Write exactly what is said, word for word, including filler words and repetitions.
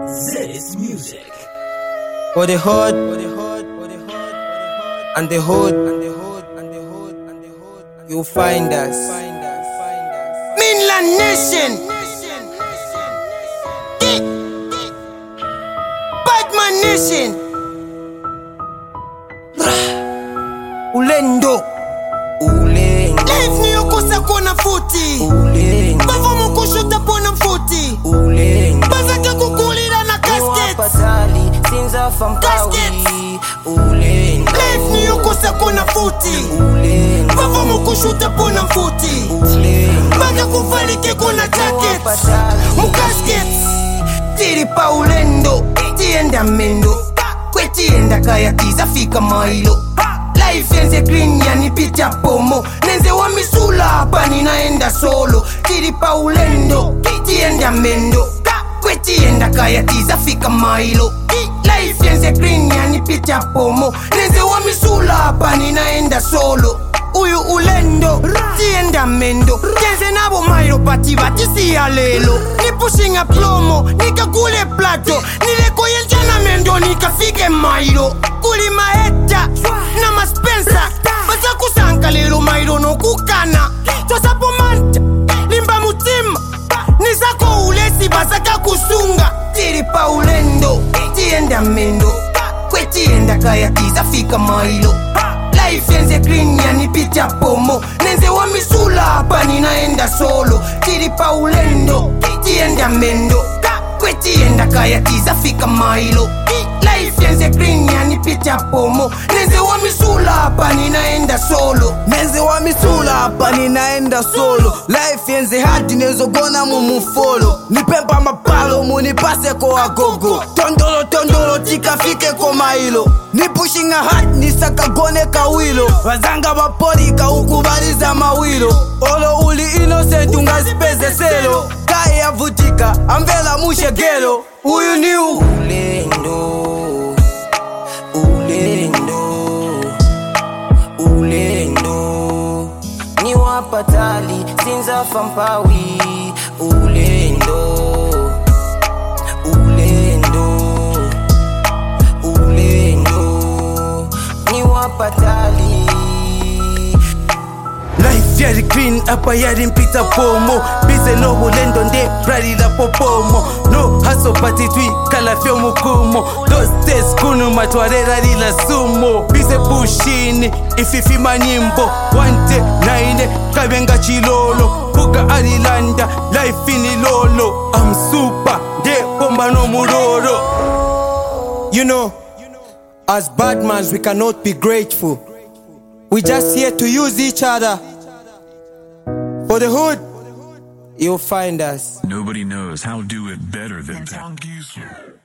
Zedis Music. For the hood, and the hood, and the hood, and the hood, and the hood, you'll find us. Mainland Nation. Badman Nation. Ulendo. Ulendo. Life ni yokosa kona futi. Ulendo. Bavo mukushota pona futi. Ulendo. Bazaka kukulira na casket. Patali, sinza fampawi. Ulendo. Life ni yokosa kona futi. Ulendo. Bavo mukushota pona futi. Ulendo. Baga kuvalike kona jacket. Mukasket. Tiri pa ulendo. Tienda mendo. Kwe tienda kaya tiza fika mailo. Life yenze green yanipita pomo. Nenze wa misula hapa ninaenda solo. Tiri pa ulendo. Tienda mendo. Kwe tienda kaya tiza fika mailo. Life yenze green yanipita pomo. Nenze wa misula hapa ninaenda solo. Uyu ulendo, tienda mendo. Kenze nabo mailo pati bati siya lelo. Ni pushing a plomo, nika kule plato. Nileko yeljana mendo, nika fike mailo. Kuli maeta, na maspensa. Basa kusanka lelo mailo no kukana. Tosa pomanta, limba mutima. Nizako ulesi basaka kusunga. Tiri pa ulendo, tienda mendo. Kwe tienda kaya tiza fika mailo. Life yenze green yanipita pomo. Nenze wa misula hapa ninaenda solo. Tiri pa ulendo, tienda mendo. Kwe tienda kaya tiza fika mailo. Life yenze green yanipita pomo. Nenze wa misula hapa ninaenda solo. Nenze wa misula hapa ninaenda solo. Life yenze hadi nezo gona mumufolo. Nipempa mapalo munipase ko agogo. Tondolo tondolo tikafike ko mailo. Ni pushing a hard nisaka gone kawilo. Wazanga wapori kaukubaliza mawilo. Olo uli innocent ungazipeze selo. Kai ya vutika ambela mushe gelo. Uyu ni u Ulendo. Ulendo. Ulendo. Ni wapatali, sinza fampawi. Ulendo. Ulendo. Ulendo. Ni wapatali. Life yari green apa yari mpita pomo. Bize no ulendo nde prali la popomo. No haso pati tui kala fio mukumo. Dos tes kunu matwarera lila sumo. Bize pushini ififi manyimbo. Wante naine kabenga chilolo. Puka alilanda life ini lolo. I'm super de bomba no muroro. You know, as badmans we cannot be grateful. We just here to use each other. For the hood, you'll find us. Nobody knows how to do it better than that.